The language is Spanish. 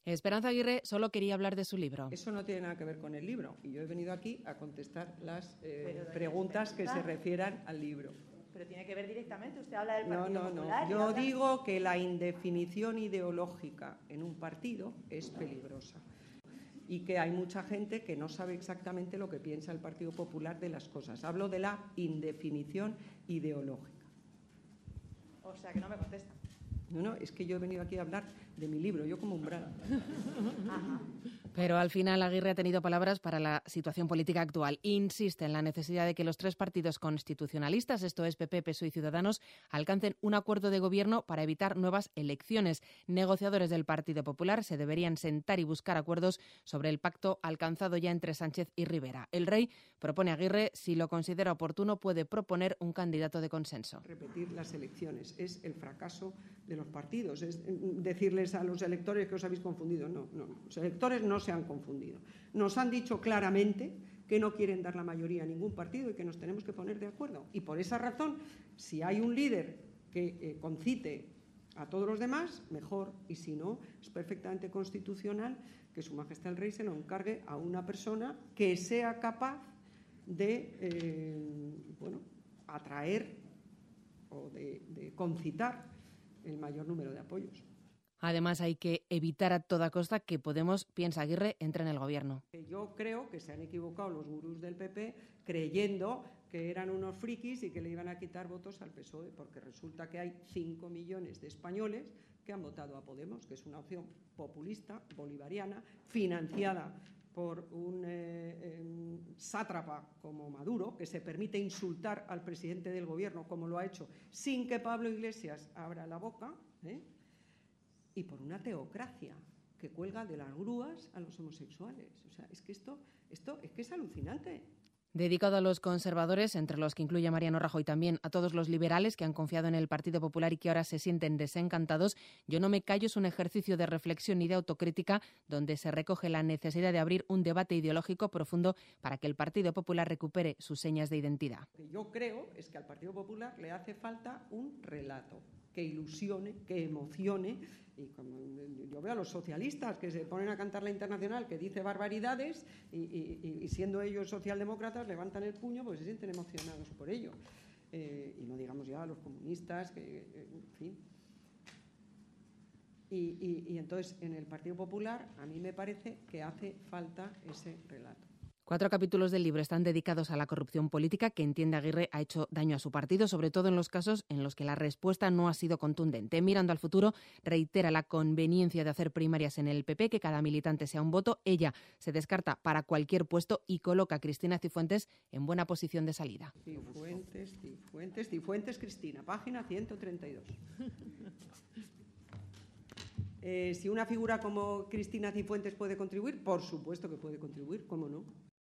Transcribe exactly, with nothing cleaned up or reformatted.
Esperanza Aguirre solo quería hablar de su libro. Eso no tiene nada que ver con el libro y yo he venido aquí a contestar las eh, preguntas que se refieran al libro. Pero tiene que ver directamente, usted habla del No, Partido no, no. Popular. Yo habla... digo que la indefinición ideológica en un partido es peligrosa y que hay mucha gente que no sabe exactamente lo que piensa el Partido Popular de las cosas. Hablo de la indefinición ideológica. O sea, que no me contesta. No, no, es que yo he venido aquí a hablar de mi libro, yo como umbral. Ajá. Pero al final Aguirre ha tenido palabras para la situación política actual. Insiste en la necesidad de que los tres partidos constitucionalistas, esto es P P, P S O E y Ciudadanos, alcancen un acuerdo de gobierno para evitar nuevas elecciones. Negociadores del Partido Popular se deberían sentar y buscar acuerdos sobre el pacto alcanzado ya entre Sánchez y Rivera. El Rey propone a Aguirre, si lo considera oportuno, puede proponer un candidato de consenso. Repetir las elecciones es el fracaso de los partidos, es decirles a los electores que os habéis confundido. No, no, los electores no se han confundido. Nos han dicho claramente que no quieren dar la mayoría a ningún partido y que nos tenemos que poner de acuerdo. Y por esa razón, si hay un líder que eh, concite a todos los demás, mejor. Y si no, es perfectamente constitucional que Su Majestad el Rey se lo encargue a una persona que sea capaz de eh, bueno, atraer o de, de concitar el mayor número de apoyos. Además, hay que evitar a toda costa que Podemos, piensa Aguirre, entre en el gobierno. Yo creo que se han equivocado los gurús del P P creyendo que eran unos frikis y que le iban a quitar votos al P S O E, porque resulta que hay cinco millones de españoles que han votado a Podemos, que es una opción populista, bolivariana, financiada por un eh, eh, sátrapa como Maduro, que se permite insultar al presidente del gobierno, como lo ha hecho, sin que Pablo Iglesias abra la boca, ¿eh? Y por una teocracia que cuelga de las grúas a los homosexuales. O sea, es que esto, esto es que es alucinante. Dedicado a los conservadores, entre los que incluye a Mariano Rajoy, también a todos los liberales que han confiado en el Partido Popular y que ahora se sienten desencantados, Yo no me callo es un ejercicio de reflexión y de autocrítica donde se recoge la necesidad de abrir un debate ideológico profundo para que el Partido Popular recupere sus señas de identidad. Lo que yo creo es que al Partido Popular le hace falta un relato que ilusione, que emocione. Y como yo veo a los socialistas que se ponen a cantar la Internacional, que dice barbaridades, y, y, y siendo ellos socialdemócratas levantan el puño porque se sienten emocionados por ello. Eh, y no digamos ya a los comunistas, que, en fin. Y, y, y entonces en el Partido Popular a mí me parece que hace falta ese relato. Cuatro capítulos del libro están dedicados a la corrupción política que, entiende Aguirre, ha hecho daño a su partido, sobre todo en los casos en los que la respuesta no ha sido contundente. Mirando al futuro, reitera la conveniencia de hacer primarias en el P P, que cada militante sea un voto. Ella se descarta para cualquier puesto y coloca a Cristina Cifuentes en buena posición de salida. Cifuentes, Cifuentes, Cifuentes, Cristina, página ciento treinta y dos. Eh, si una figura como Cristina Cifuentes puede contribuir, por supuesto que puede contribuir, ¿cómo no?